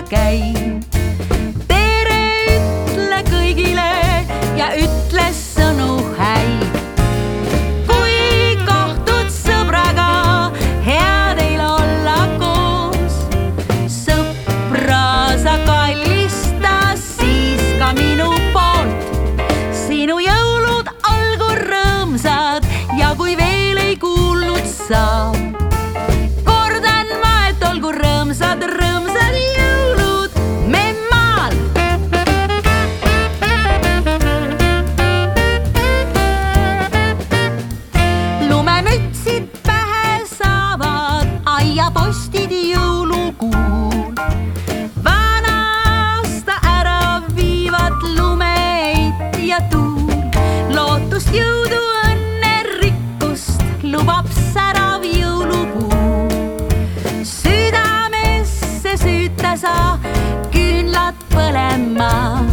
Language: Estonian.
käin. Tere ütle kõigile ja ütle sõnu häid. Kui kohtud sõbraga, hea teil olla koos. Sõpra sa kallista siis ka minu poolt. Sinu jõulud olgu rõõmsad ja kui veel ei kuulnud sa, kordan ma, et olgu rõõmsad jõulud memmaal. Lumemütsid pähe saavad aiapostid jõulukuul. Vana aasta ära viivad lumeid ja tuul. Lootust, jõudu, õnne, rikkust lubab särav jõulupuu. Südamesse süüta sa küünlad põlema.